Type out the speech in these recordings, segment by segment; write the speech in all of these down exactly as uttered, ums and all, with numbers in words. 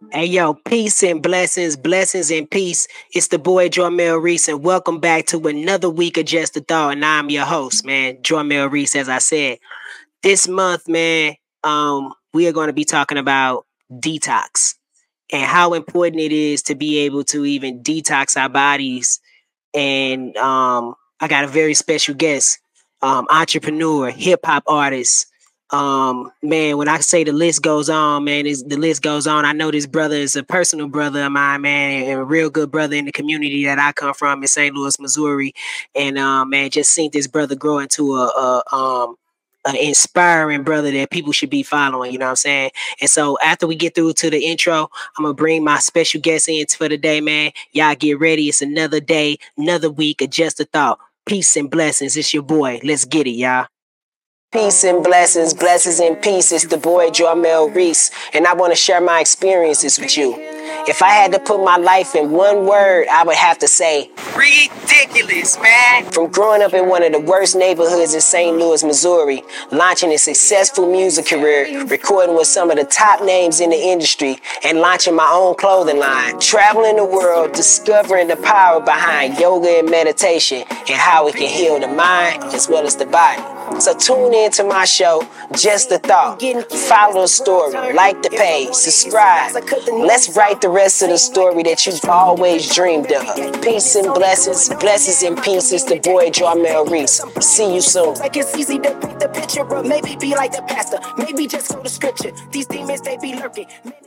Hey yo, peace and blessings, blessings and peace. It's the boy Jormel Reese, and welcome back to another week of Just a Thought. And I'm your host, man, Jormel Reese. As I said, this month, man, um, we are going to be talking about detox and how important it is to be able to even detox our bodies. And um, I got a very special guest, um, entrepreneur, hip hop artist. Um, man, when I say the list goes on, man, is the list goes on. I know this brother is a personal brother of mine, man, and a real good brother in the community that I come from in Saint Louis, Missouri. And um, man, just seen this brother grow into a, a um an inspiring brother that people should be following, you know what I'm saying? And so after we get through to the intro, I'm gonna bring my special guest in for the day, man. Y'all get ready. It's another day, another week of Just a Thought. Peace and blessings. It's your boy. Let's get it, y'all. Peace and blessings, blessings and peace. It's the boy Jormel Reese, and I want to share my experiences with you. If I had to put my life in one word, I would have to say ridiculous, man. From growing up in one of the worst neighborhoods in Saint Louis, Missouri, launching a successful music career, recording with some of the top names in the industry, and launching my own clothing line, traveling the world, discovering the power behind yoga and meditation, and how it can heal the mind as well as the body. So tune in to my show, Just a Thought. Follow the story, like the page, subscribe. Let's write the rest of the story that you've always dreamed of. Peace and blessings, blessings and peace. It's the boy Jormel Reese. See you soon. Like it's easy to paint the picture, but maybe be like the pastor. Maybe just go to scripture. These demons, they be lurking.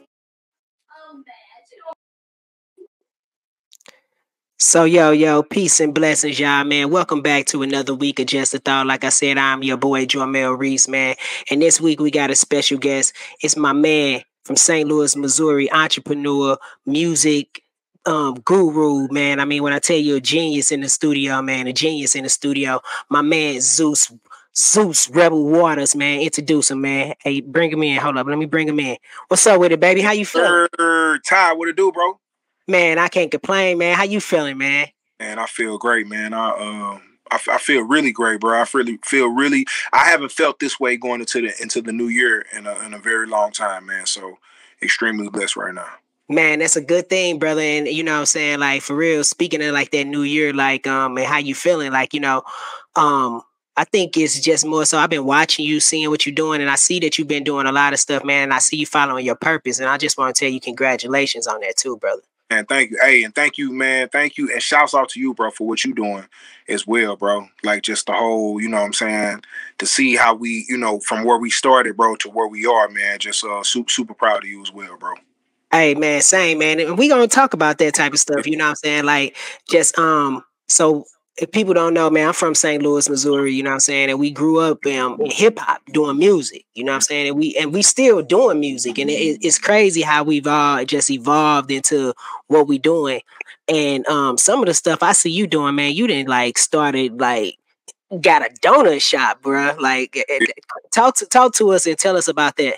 So, yo, yo, peace and blessings, y'all, man. Welcome back to another week of Just a Thought. Like I said, I'm your boy, Jormel Reese, man. And this week we got a special guest. It's my man from Saint Louis, Missouri, entrepreneur, music um, guru, man. I mean, when I tell you a genius in the studio, man, a genius in the studio, my man, Zeus. Zeus Rebel Waters, man. Introduce him, man. Hey, bring him in. Hold up. Let me bring him in. What's up with it, baby? How you feeling? Er, Ty, what it do, bro? Man, I can't complain, man. How you feeling, man? Man, I feel great, man. I um, I, I feel really great, bro. I really feel really. I haven't felt this way going into the into the new year in a in a very long time, man. So extremely blessed right now. Man, that's a good thing, brother. And you know what I'm saying? Like for real, speaking of like that new year, like um and how you feeling, like, you know, um, I think it's just more so I've been watching you, seeing what you're doing, and I see that you've been doing a lot of stuff, man, and I see you following your purpose. And I just want to tell you congratulations on that too, brother. And thank you. Hey, and thank you, man. Thank you. And shouts out to you, bro, for what you doing as well, bro. Like just the whole, you know what I'm saying, to see how we, you know, from where we started, bro, to where we are, man. Just uh super, super proud of you as well, bro. Hey man, same man. And we gonna talk about that type of stuff, you know what I'm saying? Like just um so if people don't know, man, I'm from Saint Louis, Missouri, you know what I'm saying? And we grew up um, in hip hop doing music, you know what I'm saying? And we and we still doing music. And it, it's crazy how we've all just evolved into what we doing. And um some of the stuff I see you doing, man, you didn't like started like got a donut shop, bruh. Like eh, eh, talk to talk to us and tell us about that.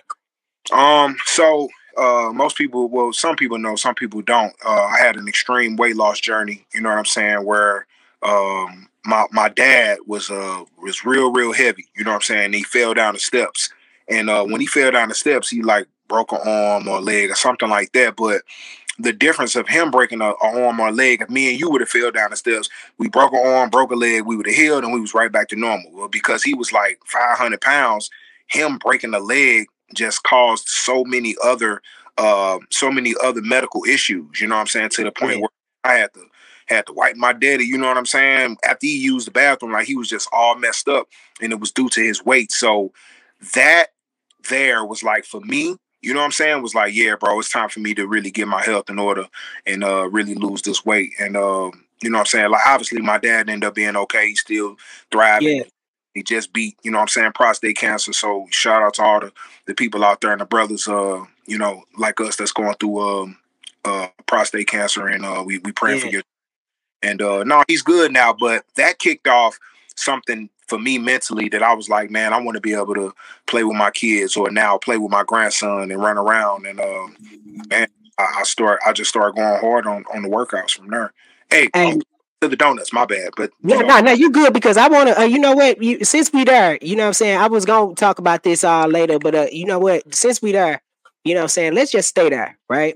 Um, so uh, most people, well, some people know, some people don't. Uh, I had an extreme weight loss journey. You know what I'm saying? Where um, my my dad was uh was real real heavy. You know what I'm saying? He fell down the steps, and uh, when he fell down the steps, he like broke an arm or a leg or something like that. But the difference of him breaking a, a arm or a leg, if me and you would have fell down the steps, we broke an arm, broke a leg, we would have healed, and we was right back to normal. Well, because he was like five hundred pounds, him breaking a leg just caused so many other uh, so many other medical issues, you know what I'm saying, to the point Yeah. where I had to had to wipe my daddy, you know what I'm saying, after he used the bathroom, like he was just all messed up, and it was due to his weight. So that there was like, for me, you know what I'm saying, was like, yeah, bro, it's time for me to really get my health in order and uh, really lose this weight. And uh, you know what I'm saying, like obviously my dad ended up being okay. He's still thriving. Yeah. He just beat, you know what I'm saying, prostate cancer. So shout out to all the, the people out there and the brothers, uh, you know, like us that's going through um, uh, prostate cancer, and uh, we we praying for Yeah. you. And uh, no, he's good now. But that kicked off something for me mentally that I was like, man, I want to be able to play with my kids, or now play with my grandson and run around. And uh, man, I, I start, I just started going hard on on the workouts from there. Hey, Hey, oh, to the donuts, my bad, but you no, know, no, no, you good because I want to, uh, you know what, you, since we there, you know what I'm saying, I was going to talk about this all later, but uh, you know what, since we there, you know what I'm saying, let's just stay there, right?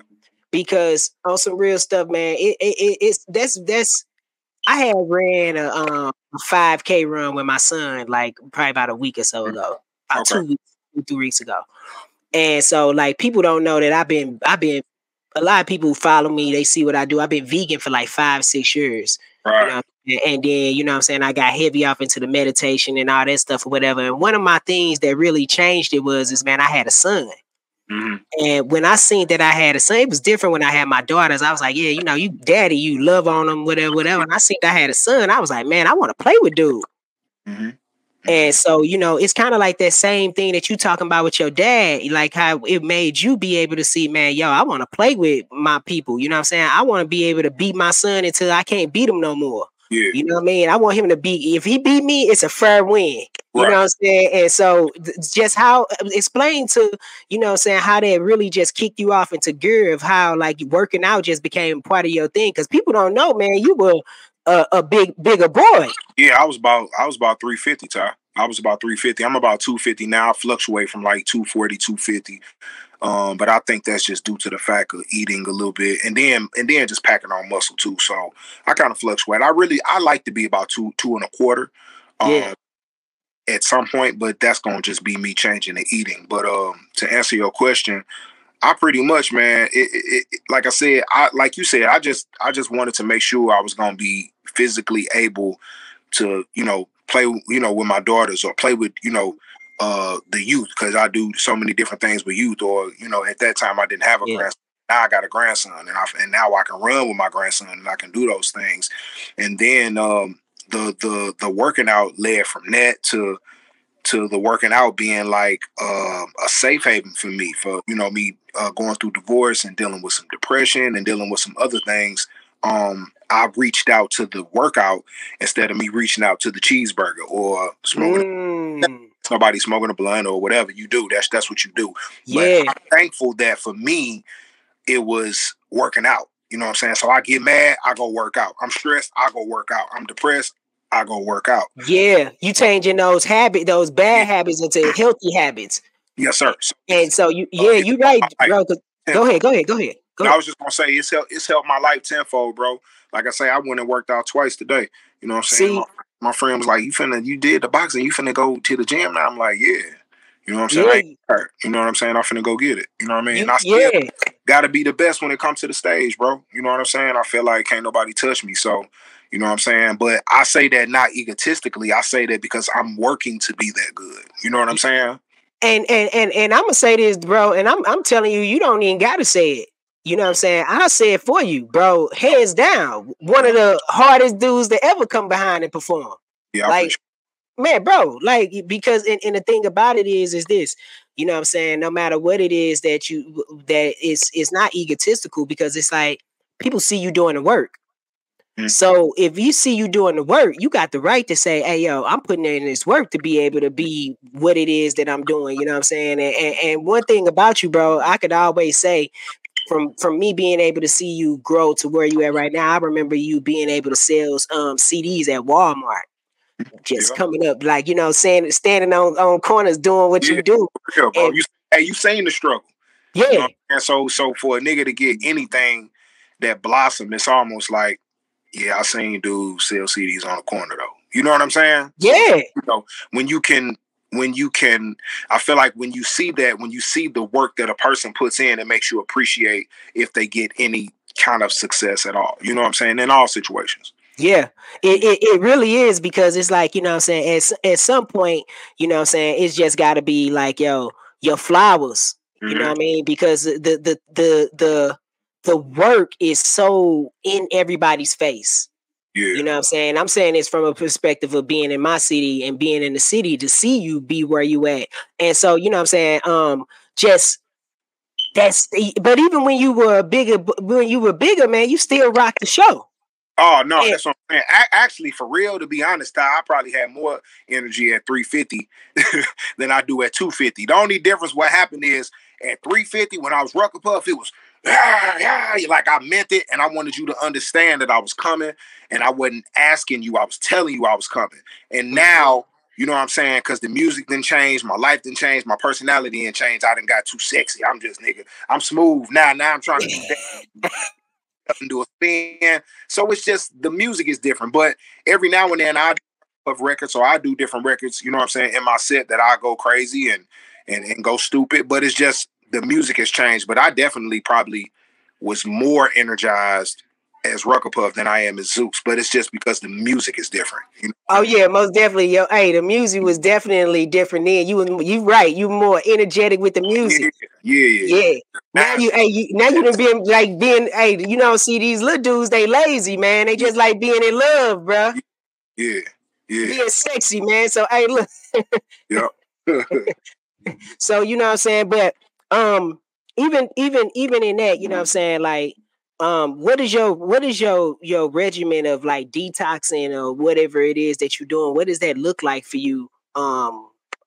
because on some real stuff, man, it, it, it it's that's that's I had ran a um a five K run with my son like probably about a week or so ago, about Okay. two weeks, two, three weeks ago, and so like people don't know that I've been I've been a lot of people who follow me, they see what I do. I've been vegan for like five, six years. You Right. know, and then, you know what I'm saying, I got heavy off into the meditation and all that stuff or whatever. And one of my things that really changed it was is man, I had a son. Mm-hmm. And when I seen that I had a son, it was different when I had my daughters. I was like, yeah, you know, you daddy, you love on them, whatever, whatever. And I seen I had a son, I was like, man, I want to play with dude. Mm-hmm. And so, you know, it's kind of like that same thing that you talking about with your dad, like how it made you be able to see, man, yo, I want to play with my people. You know what I'm saying? I want to be able to beat my son until I can't beat him no more. Yeah. You know what I mean? I want him to beat, if he beat me, it's a fair win. You Right. know what I'm saying? And so th- just how, explain to, you know what I'm saying, how that really just kicked you off into gear of how like working out just became part of your thing. Cause people don't know, man, you were a, a big, bigger boy. Yeah, I was about I was about three fifty, Ty. I was about three fifty. I'm about two fifty now. I fluctuate from like two forty, two fifty. Um, but I think that's just due to the fact of eating a little bit and then and then just packing on muscle too. So I kind of fluctuate. I really I like to be about two, two and a quarter um Yeah. at some point, but that's gonna just be me changing the eating. But um to answer your question, I pretty much, man, it, it, it, like I said, I like you said, I just I just wanted to make sure I was gonna be physically able to, you know, play, you know, with my daughters or play with, you know, uh, the youth, because I do so many different things with youth. Or, you know, at that time I didn't have a Yeah. grandson. Now I got a grandson, and I and now I can run with my grandson, and I can do those things. And then um, the the the working out led from that to to the working out being like uh, a safe haven for me, for, you know, me uh, going through divorce and dealing with some depression and dealing with some other things. Um, I reached out to the workout instead of me reaching out to the cheeseburger or smoking. Mm, Somebody smoking a blunt or whatever you do. That's that's what you do. yeah. But I'm thankful that for me, it was working out. You know what I'm saying? So I get mad, I go work out. I'm stressed, I go work out. I'm depressed, I go work out. Yeah. You changing those habits, those bad habits into healthy habits. Yes, sir. So And so you, uh, yeah, it's you right, my life bro. 'cause- Go tenfold. ahead, go ahead, go ahead, go And I ahead. was just gonna say it's helped it's helped my life tenfold, bro. Like I say, I went and worked out twice today. You know what I'm saying? See, My, my friend was like, "You finna, you did the boxing, you finna go to the gym now?" I'm like, "Yeah." You know what I'm saying? I ain't yeah, hurt. You know what I'm saying? I'm finna go get it. You know what I mean? you, And I still yeah, gotta be the best when it comes to the stage, bro. You know what I'm saying? I feel like can't nobody touch me. So, you know what I'm saying? But I say that not egotistically. I say that because I'm working to be that good. You know what I'm saying? and and and and I'm gonna say this, bro. And I'm I'm telling you, you don't even gotta say it. You know what I'm saying? I say it for you, bro. Hands down, one of the hardest dudes to ever come behind and perform. Yeah, I Like, appreciate man, bro, like because and, and the thing about it is, is this, you know what I'm saying? No matter what it is that you that it's it's not egotistical because it's like people see you doing the work. Mm. So if you see you doing the work, you got the right to say, hey, yo, I'm putting in this work to be able to be what it is that I'm doing. You know what I'm saying? And, and, and one thing about you, bro, I could always say from from me being able to see you grow to where you at right now, I remember you being able to sell um, C Ds at Walmart. Just Yeah. coming up, like, you know, saying standing on, on corners doing what Yeah, you do. for real, bro. And You hey, you seen the struggle. You yeah, know, and so so for a nigga to get anything that blossom, it's almost like, yeah, I seen dudes sell C Ds on the corner though. You know what I'm saying? So, yeah, you know, when you can when you can I feel like when you see that, when you see the work that a person puts in, it makes you appreciate if they get any kind of success at all. You know what I'm saying? In all situations. yeah. It, it it really is because it's like, you know what I'm saying, at, s- at some point, you know what I'm saying, it's just gotta be like, yo, your flowers. You know Mm-hmm. what I mean? Because the the the the the work is so in everybody's face. Yeah. You know what I'm saying? I'm saying this from a perspective of being in my city and being in the city to see you be where you at. And so, you know what I'm saying? Um, just that's but even when you were bigger, when you were bigger, man, you still rock the show. Oh no, And that's what I'm saying. A- actually, for real, to be honest, Ty, I probably had more energy at three fifty than I do at two fifty. The only difference what happened is at three fifty when I was Rucker Puff, it was yeah, yeah, like I meant it, and I wanted you to understand that I was coming, and I wasn't asking you, I was telling you I was coming. And now You know what I'm saying? Because the music didn't change, my life didn't change, my personality didn't change. I done got too sexy. I'm just nigga. I'm smooth now. Now I'm trying to do that and do a spin. So it's just the music is different. But every now and then I do records, so I do different records. You know what I'm saying? In my set that I go crazy and and and go stupid. But it's just the music has changed. But I definitely probably was more energized as Rucker Puff than I am as Zeus, but it's just because the music is different. You know? Oh yeah, most definitely. Yo, hey, the music was definitely different then. You was you right. You more energetic with the music. Yeah, yeah, yeah. yeah. Now you, hey, you, now you done been like being, hey, you know, see these little dudes, they lazy, man. They just like being in love, bro. Yeah, yeah. Being sexy, man. So hey, look. Yep. So you know what I'm saying, but um, even even even in that, you know what I'm saying, like. Um, what is your what is your your regimen of like detoxing or whatever it is that you're doing? What does that look like for you? Um,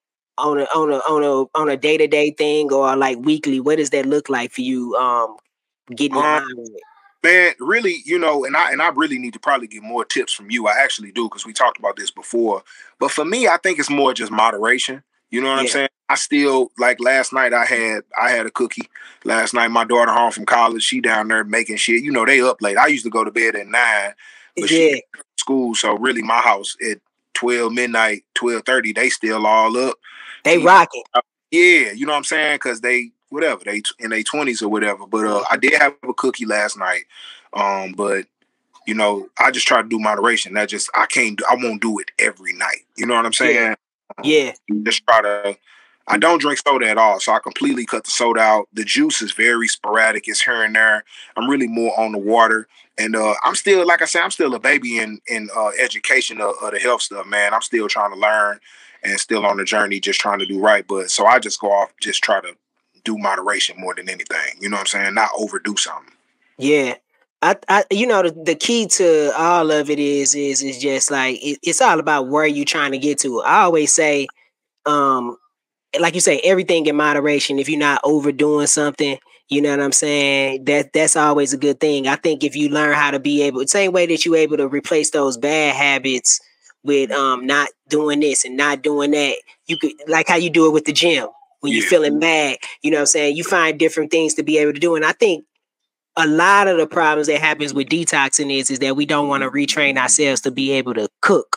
on a on a on a on a day to day thing or like weekly? What does that look like for you? Um, getting your um, mind with it. Man, really, you know, and I and I really need to probably get more tips from you. I actually do because we talked about this before. But for me, I think it's more just moderation. You know what yeah. I'm saying? I still like last night. I had I had a cookie last night. My daughter home from college. She down there making shit. You know they up late. I used to go to bed at nine, but yeah. she school. So really, my house at twelve midnight, twelve thirty. They still all up. They she, rocking. Uh, yeah, you know what I'm saying? Because they whatever they in their twenties or whatever. But uh, I did have a cookie last night. Um, but you know, I just try to do moderation. That just I can't. I won't do it every night. You know what I'm saying? Yeah. Yeah. Um, just try to. I don't drink soda at all, so I completely cut the soda out. The juice is very sporadic. It's here and there. I'm really more on the water, and uh, I'm still, like I said, I'm still a baby in in uh, education of, of the health stuff, man. I'm still trying to learn and still on the journey, just trying to do right. But so I just go off, just try to do moderation more than anything. You know what I'm saying? Not overdo something. Yeah. I, I, you know, the, the key to all of it is, is, is just like, it, it's all about where you're trying to get to. I always say, um, like you say, everything in moderation. If you're not overdoing something, you know what I'm saying? That that's always a good thing. I think if you learn how to be able, same way that you're able to replace those bad habits with um not doing this and not doing that, you could, like how you do it with the gym. When yeah. you're feeling mad, you know what I'm saying? You find different things to be able to do. And I think a lot of the problems that happens with detoxing is, is that we don't want to retrain ourselves to be able to cook.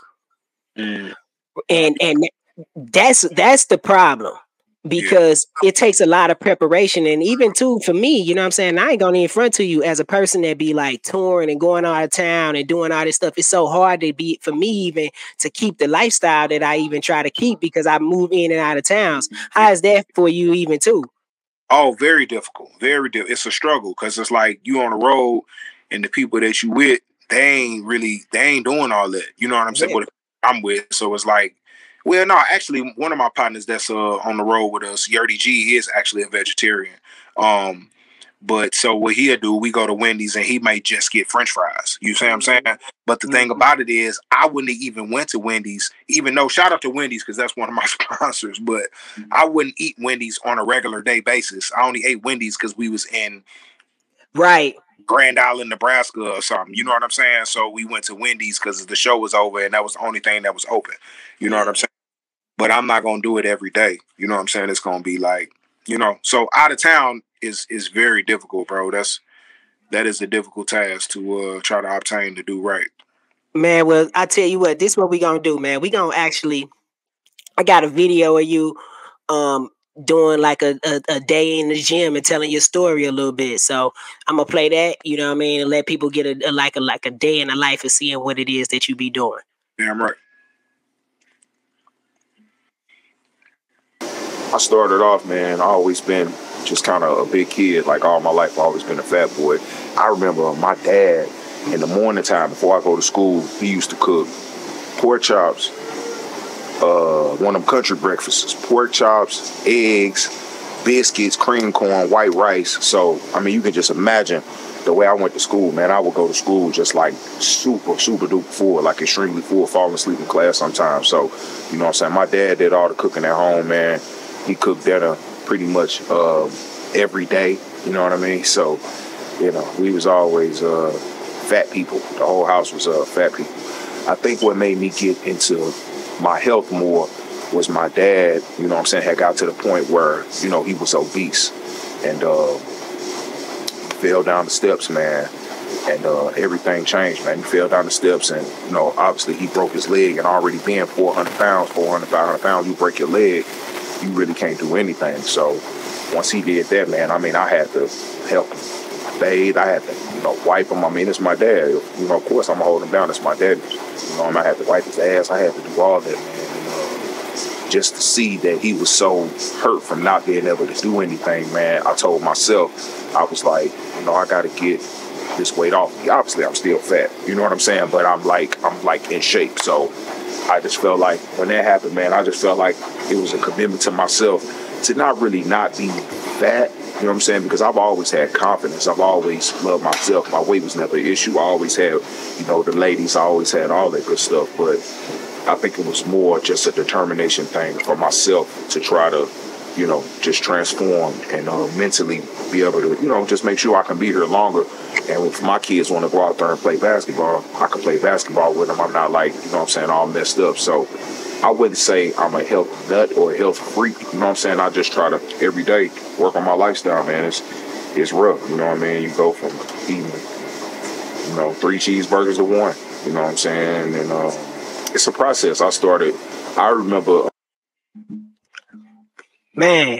Mm. And and that's that's the problem. Because yeah. it takes a lot of preparation. And even too, for me, you know what I'm saying? I ain't gonna even front to you as a person that be like touring and going out of town and doing all this stuff. It's so hard to be, for me even, to keep the lifestyle that I even try to keep because I move in and out of towns. How is that for you even too? Oh, very difficult. Very difficult. It's a struggle because it's like you on the road and the people that you with, they ain't really, they ain't doing all that. You know what I'm saying? Yeah. What I'm with. So it's like, well, no, actually, one of my partners that's uh, on the road with us, Yerdy G, is actually a vegetarian. Um, but so what he'll do, we go to Wendy's and he might just get French fries. You see what I'm saying? But the mm-hmm. thing about it is, I wouldn't have even went to Wendy's, even though, shout out to Wendy's because that's one of my sponsors, but mm-hmm. I wouldn't eat Wendy's on a regular day basis. I only ate Wendy's because we was in right Grand Island, Nebraska or something. You know what I'm saying? So we went to Wendy's because the show was over and that was the only thing that was open. You know yeah. what I'm saying? But I'm not going to do it every day. You know what I'm saying? It's going to be like, you know, so out of town is is very difficult, bro. That's, that is a difficult task to uh, try to obtain to do right. Man, well, I tell you what, this is what we going to do, man. We going to actually, I got a video of you um, doing like a, a, a day in the gym and telling your story a little bit. So I'm going to play that, you know what I mean? And let people get a, a like a like a day in the life of seeing what it is that you be doing. Yeah, I'm right. I started off, man, I always been just kind of a big kid. Like all my life, I've always been a fat boy. I remember my dad, in the morning time before I go to school, he used to cook pork chops, uh, one of them country breakfasts, pork chops, eggs, biscuits, cream corn, white rice. So, I mean, you can just imagine the way I went to school, man. I would go to school just like super, super duper full, like extremely full, falling asleep in class sometimes. So, you know what I'm saying? My dad did all the cooking at home, man. He cooked dinner pretty much uh, every day, you know what I mean? So, you know, we was always uh, fat people. The whole house was uh, fat people. I think what made me get into my health more was my dad, you know what I'm saying, had got to the point where, you know, he was obese and uh, fell down the steps, man. And uh, everything changed, man. He fell down the steps and, you know, obviously he broke his leg, and already being four hundred pounds, four hundred, five hundred pounds, you break your leg, you really can't do anything. So once he did that, man, I mean, I had to help him bathe. I had to, you know, wipe him. I mean, it's my dad. You know, of course, I'm going to hold him down. It's my dad. You know, I had to wipe his ass. I had to do all that, man. And, uh, just to see that he was so hurt from not being able to do anything, man, I told myself, I was like, you know, I got to get this weight off me. Obviously, I'm still fat. You know what I'm saying? But I'm like, I'm like in shape. So I just felt like when that happened, man, I just felt like it was a commitment to myself to not really not be fat. You know what I'm saying? Because I've always had confidence. I've always loved myself. My weight was never an issue. I always had, you know, the ladies. I always had all that good stuff. But I think it was more just a determination thing for myself to try to, you know, just transform and uh, mentally be able to, you know, just make sure I can be here longer. And if my kids want to go out there and play basketball, I can play basketball with them. I'm not like, you know what I'm saying, all messed up. So I wouldn't say I'm a health nut or a health freak. You know what I'm saying? I just try to every day work on my lifestyle, man. It's it's rough. You know what I mean? You go from eating, you know, three cheeseburgers to one. You know what I'm saying? And uh, it's a process. I started, I remember. Man.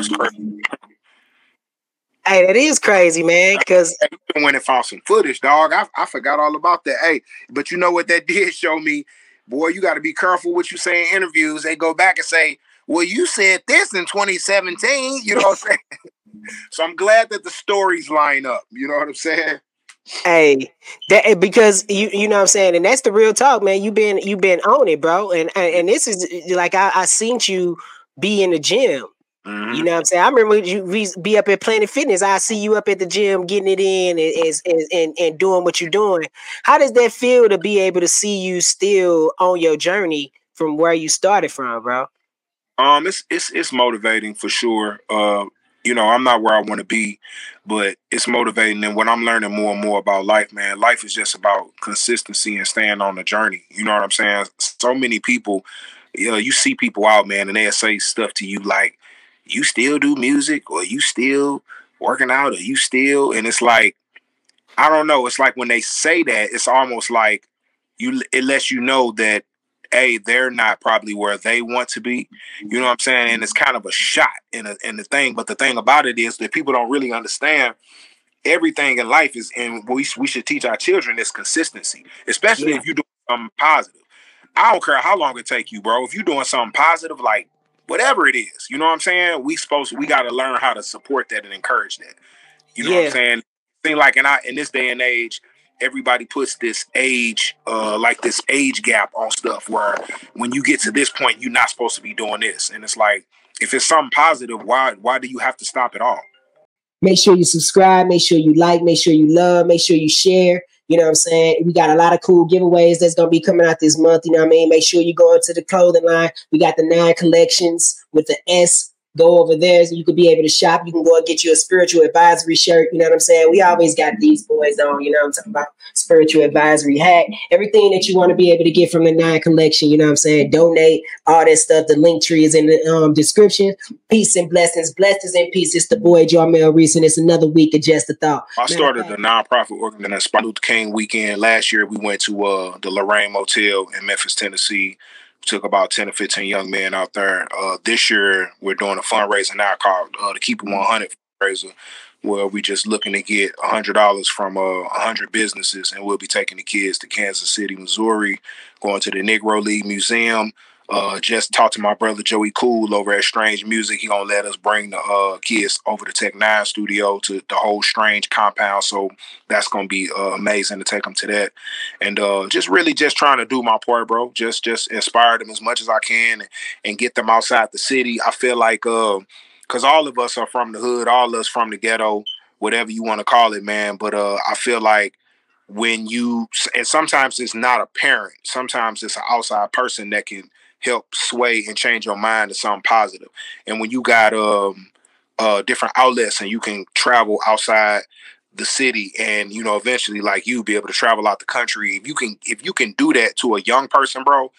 Hey, that is crazy, man, because I went and found some footage, dog. I, I forgot all about that. Hey, but you know what that did show me? Boy, you got to be careful what you say in interviews. They go back and say, well, you said this in twenty seventeen. You know what I'm saying? So I'm glad that the stories line up. You know what I'm saying? Hey, that because you you know what I'm saying, and that's the real talk, man. You been you been on it, bro. And and this is like I, I seen you be in the gym. Mm-hmm. You know what I'm saying? I remember you be up at Planet Fitness. I see you up at the gym getting it in and, and, and, and doing what you're doing. How does that feel to be able to see you still on your journey from where you started from, bro? Um, it's it's it's motivating for sure. Uh, you know, I'm not where I want to be, but it's motivating. And what I'm learning more and more about life, man, life is just about consistency and staying on the journey. You know what I'm saying? So many people, you know, you see people out, man, and they'll say stuff to you like, you still do music, or you still working out, or you still, and it's like, I don't know. It's like when they say that, it's almost like you, it lets you know that, hey, they're not probably where they want to be. You know what I'm saying? And it's kind of a shot in a, in the thing. But the thing about it is that people don't really understand everything in life is, and we, we should teach our children is consistency, especially yeah. if you do something positive. I don't care how long it take you, bro. If you're doing something positive, like whatever it is, you know what I'm saying? We supposed to, we got to learn how to support that and encourage that. You know yeah. what I'm saying? Thing like in I, in this day and age, everybody puts this age, uh, like this age gap on stuff where when you get to this point, you're not supposed to be doing this. And it's like, if it's something positive, why why do you have to stop it all? Make sure you subscribe. Make sure you like. Make sure you love. Make sure you share. You know what I'm saying? We got a lot of cool giveaways that's going to be coming out this month. You know what I mean? Make sure you go into the clothing line. We got the nine collections with the S. Go over there so you could be able to shop. You can go and get you a spiritual advisory shirt. You know what I'm saying? We always got these boys on. You know what I'm talking about? Spiritual advisory hat. Everything that you want to be able to get from the nine collection. You know what I'm saying? Donate. All that stuff. The link tree is in the um, description. Peace and blessings. Blessings and peace. It's the boy Jarmel Reese, and it's another week of Just a Thought. I started a nonprofit organization, Martin Luther King weekend. Last year, we went to uh, the Lorraine Motel in Memphis, Tennessee. Took about ten or fifteen young men out there. Uh, this year, we're doing a fundraiser now called uh, the Keep It one hundred fundraiser, where we just looking to get one hundred dollars from uh, one hundred businesses, and we'll be taking the kids to Kansas City, Missouri, going to the Negro League Museum. Uh, just talked to my brother Joey Cool over at Strange Music. He gonna let us bring the uh, kids over to Tech Nine Studio to the whole Strange compound. So that's gonna be uh, amazing to take them to that, and uh, just really just trying to do my part, bro. Just just inspire them as much as I can and, and get them outside the city. I feel like uh, cause all of us are from the hood, all of us from the ghetto, whatever you want to call it, man. But uh, I feel like when you, and sometimes it's not a parent, sometimes it's an outside person that can help sway and change your mind to something positive. And when you got um uh different outlets and you can travel outside the city and, you know, eventually like you be able to travel out the country, if you can if you can do that to a young person, bro,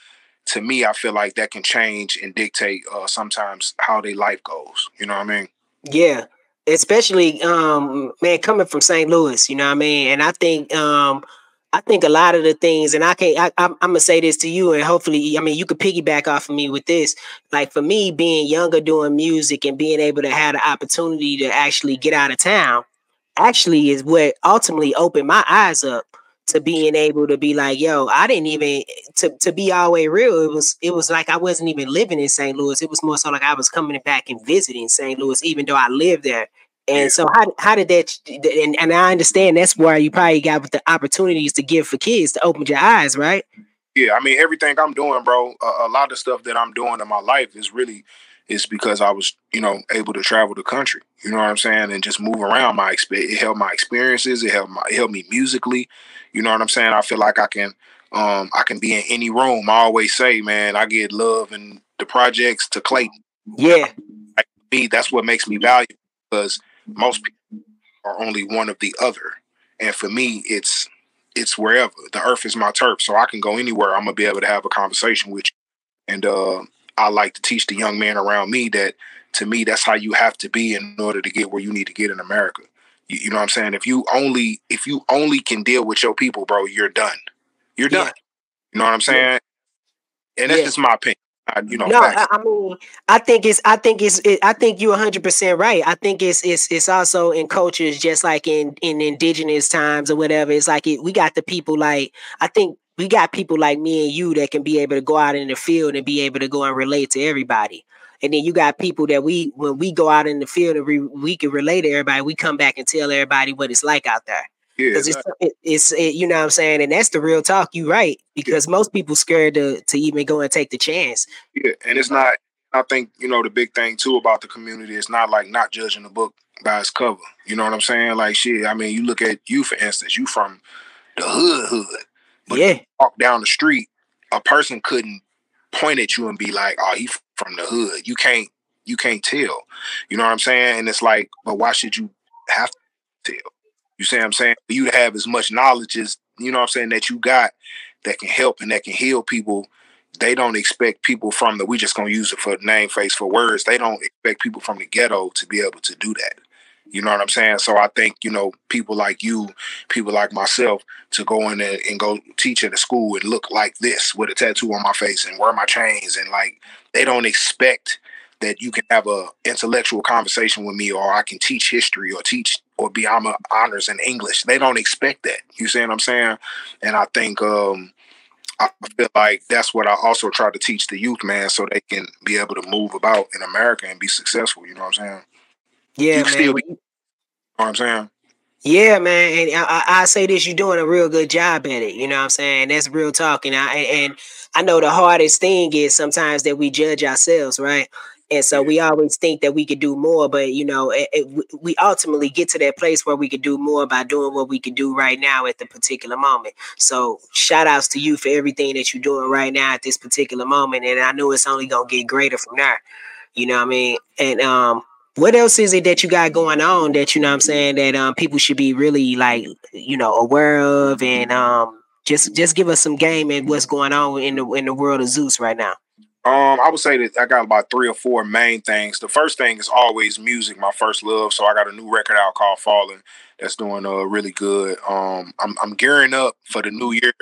to me, I feel like that can change and dictate uh, sometimes how their life goes. You know what I mean? Yeah. Especially um man coming from Saint Louis, you know what I mean? And I think um I think a lot of the things, and I can't, I, I'm, I'm gonna say this to you, and hopefully, I mean, you could piggyback off of me with this. Like for me, being younger, doing music, and being able to have the opportunity to actually get out of town, actually is what ultimately opened my eyes up to being able to be like, yo, I didn't even to to be all the way real. It was it was like I wasn't even living in Saint Louis. It was more so like I was coming back and visiting Saint Louis, even though I lived there. Yeah. And so how how did that and, and I understand that's where you probably got with the opportunities to give for kids to open your eyes, right? Yeah, I mean everything I'm doing, bro. A, a lot of stuff that I'm doing in my life is really is because I was, you know, able to travel the country. You know what I'm saying, and just move around. My exp- it helped my experiences. It helped my it helped me musically. You know what I'm saying. I feel like I can um I can be in any room. I always say, man, I get love in the projects to Clayton. Yeah. Like me, that's what makes me valuable because most people are only one of the other, and for me, it's it's wherever. The earth is my turf, so I can go anywhere. I'm gonna be able to have a conversation with you. And uh, I like to teach the young man around me that, to me, that's how you have to be in order to get where you need to get in America. You, you know what I'm saying? If you only if you only can deal with your people, bro, you're done. You're done. Yeah. You know what I'm saying? Yeah. And that's Yeah. just my opinion. I, you know, No, facts. I, I mean, I think it's, I think it's, it, I think you're one hundred percent right. I think it's, it's, it's also in cultures, just like in, in indigenous times or whatever. It's like it, we got the people like, I think we got people like me and you that can be able to go out in the field and be able to go and relate to everybody. And then you got people that we, when we go out in the field and we, we can relate to everybody, we come back and tell everybody what it's like out there. Yeah, Because it's, exactly. it, it's it, you know what I'm saying? And that's the real talk. You right. Yeah, Because most people scared to, to even go and take the chance. yeah. And it's not. I think you know the big thing too about the community. It's not like not judging the book by its cover. You know what I'm saying? Like shit. I mean, you look at you for instance. You from the hood, hood, but Yeah. walk down the street, a person couldn't point at you and be like, "Oh, he from the hood." You can't. You can't tell. You know what I'm saying? And it's like, but why should you have to tell? You see what I'm saying? For you to have as much knowledge as, you know what I'm saying, that you got that can help and that can heal people. They don't expect people from the, we just gonna use it for name, face, for words. They don't expect people from the ghetto to be able to do that. You know what I'm saying? So I think, you know, people like you, people like myself, to go in there and go teach at a school and look like this with a tattoo on my face and wear my chains, and like they don't expect that you can have a intellectual conversation with me, or I can teach history or teach or be I'm a honors in English. They don't expect that. You see what I'm saying? And I think um I feel like that's what I also try to teach the youth, man, so they can be able to move about in America and be successful. You know what I'm saying? You Yeah, can man. still be, you know what I'm saying? Yeah, man. And I, I, I say this, you're doing a real good job at it. You know what I'm saying? That's real talk. And I, and I know the hardest thing is sometimes that we judge ourselves, right? And so Yeah. we always think that we could do more, but you know, it, it, we ultimately get to that place where we could do more by doing what we can do right now at the particular moment. So shout outs to you for everything that you're doing right now at this particular moment. And I know it's only going to get greater from there. You know what I mean? And um, what else is it that you got going on that you know what I'm saying that um people should be really like you know aware of, and um just just give us some game and what's going on in the in the world of Zeus right now. Um, I would say that I got about three or four main things. The first thing is always music, my first love. So I got a new record out called Fallen that's doing uh really good. Um, I'm I'm gearing up for the new year,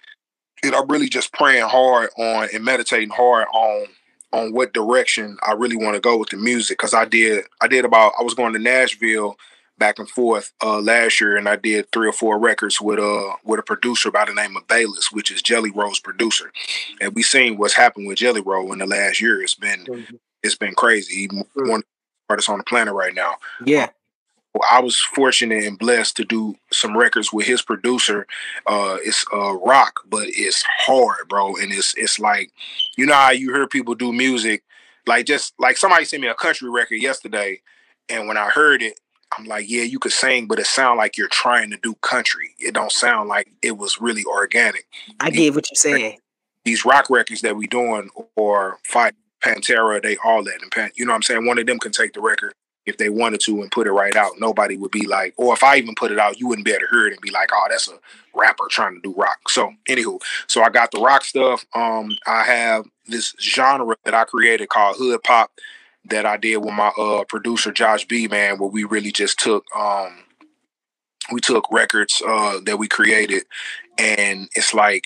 and I'm really just praying hard on and meditating hard on on what direction I really want to go with the music. Cause I did I did about I was going to Nashville back and forth uh last year, and I did three or four records with uh with a producer by the name of Bayless, which is Jelly Roll's producer. And we seen what's happened with Jelly Roll in the last year. It's been Mhm. it's been crazy. He's one of the artists on the planet right now. Um, Yeah, I was fortunate and blessed to do some records with his producer. Uh, it's uh, rock, but it's hard, bro. And it's it's like, you know how you hear people do music, like just like somebody sent me a country record yesterday, and when I heard it, I'm like, yeah, you could sing, but it sound like you're trying to do country. It don't sound like it was really organic. I These, get what you're saying. these rock records that we doing, or Fight Pantera, they all that, and Pan, you know what I'm saying. One of them can take the record. if they wanted to and put it right out, nobody would be like, or if I even put it out, you wouldn't be able to hear it and be like, oh, that's a rapper trying to do rock. So anywho, so I got the rock stuff. Um, I have this genre that I created called hood pop that I did with my uh producer Josh B, man, where we really just took um we took records uh that we created, and it's like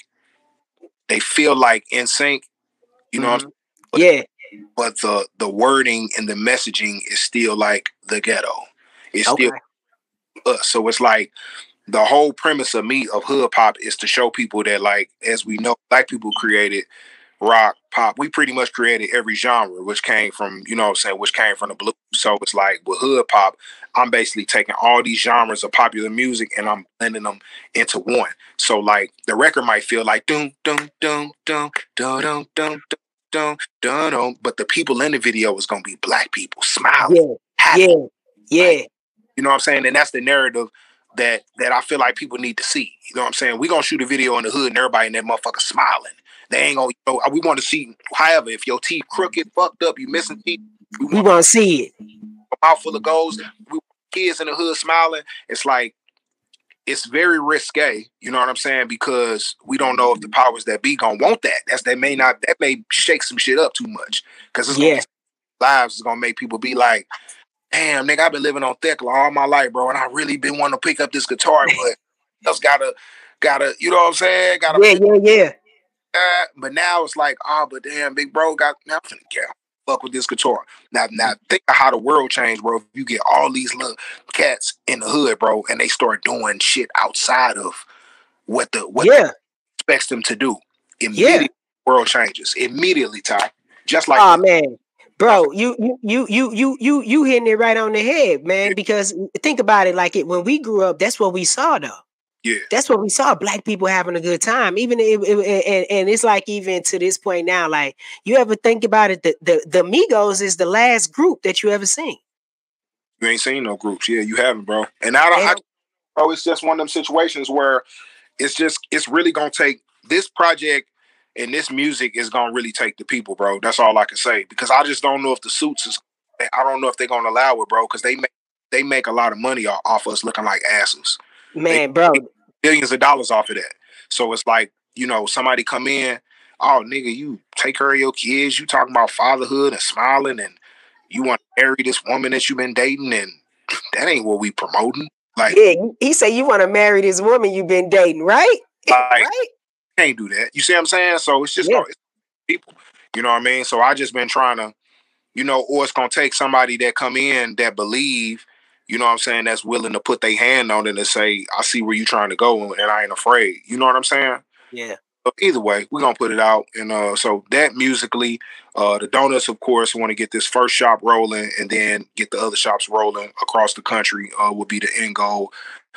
they feel like in sync, you know Mm-hmm. what I'm saying? Yeah. But the the wording and the messaging is still like the ghetto. It's Okay. still us. So it's like the whole premise of me of hood pop is to show people that, like, as we know, black people created rock, pop. We pretty much created every genre, which came from, you know what I'm saying, which came from the blues. So it's like with hood pop, I'm basically taking all these genres of popular music and I'm blending them into one. So like the record might feel like dum dum dum dum dum dum dum dum dum dum, but the people in the video is gonna be black people smiling, Yeah. happy. Yeah. Yeah. Like, you know what I'm saying? And that's the narrative that that I feel like people need to see. You know what I'm saying? We're gonna shoot a video in the hood and everybody in that motherfucker smiling. They ain't gonna, you know, we want to see, however, if your teeth crooked, fucked up, you missing teeth, we want to see it. A mouth full of goals, we kids in the hood smiling. It's like, it's very risque, you know what I'm saying? Because we don't know if the powers that be gonna want that. That's that may not, that may shake some shit up too much. Because it's yeah. gonna lives is gonna make people be like, damn, nigga, I've been living on Thekla all my life, bro, and I really been wanting to pick up this guitar, but just gotta, gotta, you know what I'm saying? Gotta, yeah, yeah, yeah. Uh, but now it's like, oh, but damn, big bro got, now I'm finna care. Fuck with this guitar. Now, now think of how the world changed, bro. If you get all these little cats in the hood, bro, and they start doing shit outside of what the what yeah. expects them to do. Immediately, yeah. World changes. Immediately, Ty. Just like oh, this. man. Bro, you you you you you you you hitting it right on the head, man. Yeah. Because think about it, like it when we grew up, that's what we saw, though. Yeah, that's what we saw. Black people having a good time, even if, if, and and it's like even to this point now. Like you ever think about it, the the the Migos is the last group that you ever seen. You ain't seen no groups, yeah, you haven't, bro. And I don't, I, bro. It's just one of them situations where it's just it's really gonna take this project and this music is gonna really take the people, bro. That's all I can say because I just don't know if the suits is. I don't know if they're gonna allow it, bro, because they make they make a lot of money off, off us looking like asses. Man, they, bro. Billions of dollars off of that. So it's like, you know, somebody come in, oh, nigga, you take care of your kids. You talking about fatherhood and smiling and you want to marry this woman that you've been dating and that ain't what we promoting. Like, yeah, he said you want to marry this woman you've been dating, right? Like, right? Can't do that. You see what I'm saying? So it's just yeah. it's people. You know what I mean? So I just been trying to, you know, or it's going to take somebody that come in that believe, you know what I'm saying, that's willing to put their hand on it and say, I see where you're trying to go and I ain't afraid. You know what I'm saying? Yeah. But either way, we're going to put it out. And uh, so that musically, uh, the Donuts, of course, want to get this first shop rolling and then get the other shops rolling across the country uh, will be the end goal.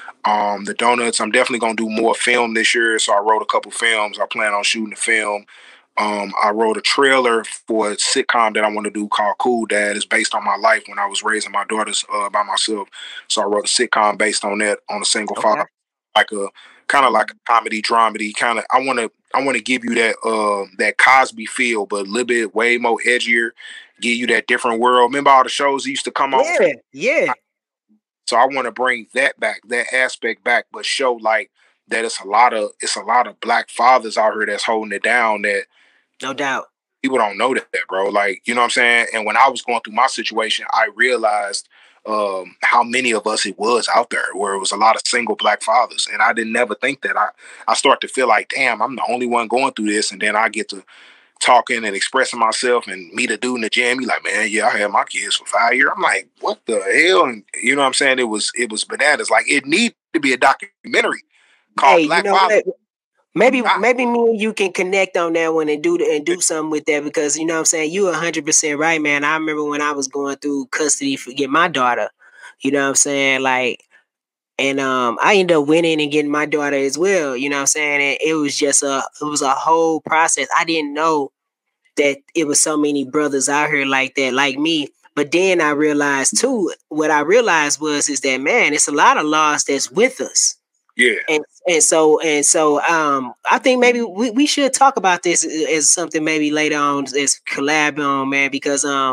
Um, the Donuts, I'm definitely going to do more film this year. So I wrote a couple films. I plan on shooting the film. Um, I wrote a trailer for a sitcom that I want to do called Cool Dad. It's based on my life when I was raising my daughters uh, by myself. So I wrote a sitcom based on that on a single okay. father, like a kind of like a comedy dramedy kind of. I want to I want to give you that uh, that Cosby feel, but a little bit way more edgier. Give you that different world. Remember all the shows that used to come yeah, on? Yeah, yeah. So I want to bring that back, that aspect back, but show like that it's a lot of it's a lot of black fathers out here that's holding it down. That no doubt. People don't know that, bro. Like, you know what I'm saying? And when I was going through my situation, I realized um, how many of us it was out there where it was a lot of single black fathers. And I didn't never think that. I, I start to feel like, damn, I'm the only one going through this. And then I get to talking and expressing myself and meet a dude in the gym. He like, man, yeah, I had my kids for five years. I'm like, what the hell? And you know what I'm saying? It was, it was bananas. Like, it needed to be a documentary called hey, Black you know Father. What? Maybe ah. maybe me and you can connect on that one and do and do something with that because you know what I'm saying, you one hundred percent right, man. I remember when I was going through custody for get my daughter, you know what I'm saying, like, and um I ended up winning and getting my daughter as well, you know what I'm saying, and it was just a it was a whole process. I didn't know that it was so many brothers out here like that, like me. But then I realized too, what I realized was is that man, it's a lot of laws that's with us. Yeah. And and so and so um I think maybe we, we should talk about this as something maybe later on as collab on, man, because um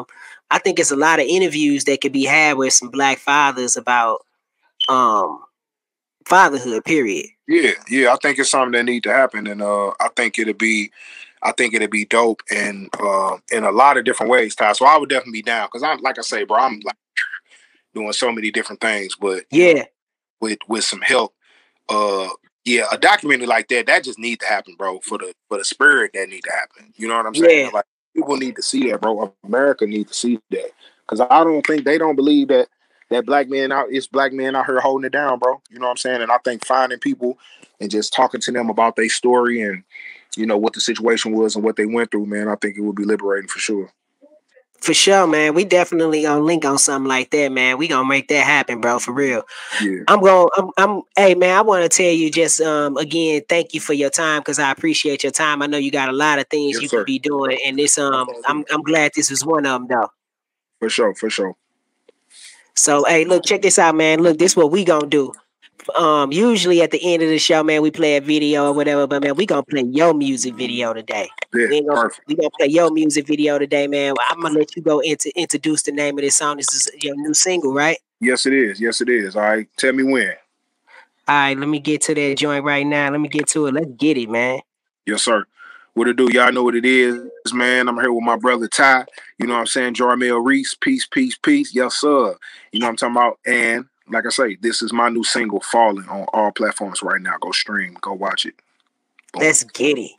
I think it's a lot of interviews that could be had with some black fathers about um fatherhood, period. Yeah, yeah. I think it's something that need to happen, and uh, I think it'll be, I think it'll be dope, and uh, in a lot of different ways, Ty. So I would definitely be down because I'm, like I say, bro, I'm like doing so many different things, but yeah, know, with with some help, uh, yeah, a documentary like that that just need to happen, bro. For the for the spirit that need to happen. You know what I'm saying? Yeah. Like people need to see that, bro. America need to see that because I don't think they don't believe that. That black man out, it's black men out here holding it down, bro. You know what I'm saying? And I think finding people and just talking to them about their story and, you know, what the situation was and what they went through, man, I think it would be liberating for sure. For sure, man. We definitely gonna link on something like that, man. We gonna make that happen, bro, for real. Yeah. I'm going, I'm, I'm, hey, man, I want to tell you just, um, again, thank you for your time because I appreciate your time. I know you got a lot of things Yes, you sir. could be doing, and this, um, I'm, I'm glad this is one of them, though. For sure, for sure. So, hey, look, check this out, man. Look, this is what we gonna do. Um, usually at the end of the show, man, we play a video or whatever, but man, we gonna play your music video today. Yeah, we gonna, perfect. We gonna play your music video today, man. I'm gonna let you go into introduce the name of this song. This is your new single, right? Yes, it is. Yes, it is. All right, tell me when. All right, let me get to that joint right now. Let me get to it. Let's get it, man. Yes, sir. What it do? Y'all know what it is, man. I'm here with my brother Ty. You know what I'm saying? Jarmel Reese. Peace, peace, peace. Yes, sir. You know what I'm talking about? And like I say, this is my new single, Falling, on all platforms right now. Go stream. Go watch it. Boom. Let's get it.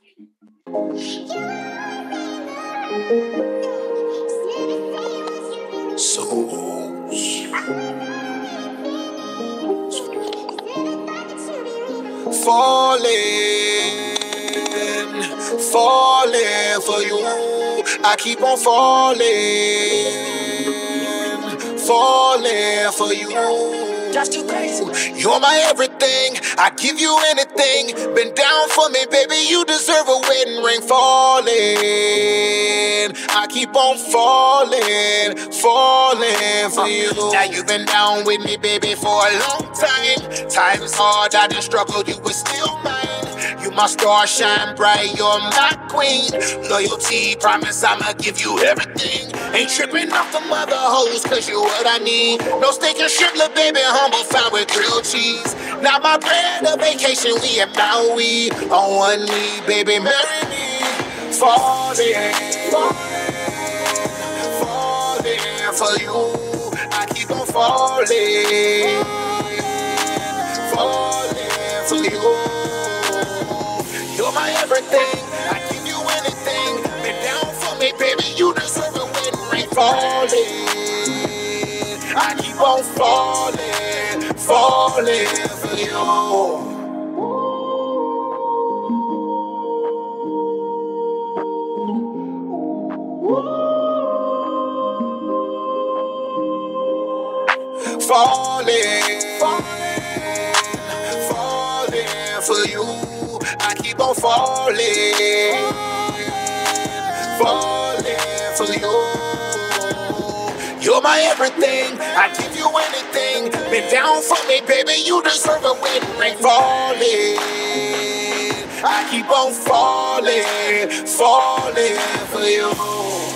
Souls. Falling, falling for you. I keep on falling, falling for you. That's too crazy. You're my everything. I give you anything. Been down for me, baby. You deserve a wedding ring. Falling, I keep on falling, falling for you. Now you've been down with me, baby, for a long time. Times hard, I done struggled. You were still mine. You my star, shine bright. You're my queen. Loyalty, promise I'ma give you everything. Ain't tripping off the mother hoes, cause you what I need. No steak and shrimp, little baby, humble found with grilled cheese. Now my brand of vacation, we at Maui. On one knee, baby, marry me. Falling, falling for you. I keep on falling, falling for you. You're my everything. I give you anything. Been down for me, baby. You deserve a wedding ring. Falling, I keep on falling, falling for you. Falling, falling, falling for you. I keep on falling, falling for you. You're my everything. I give you anything. Been down for me, baby. You deserve a wedding ring. Falling, I keep on falling, falling for you.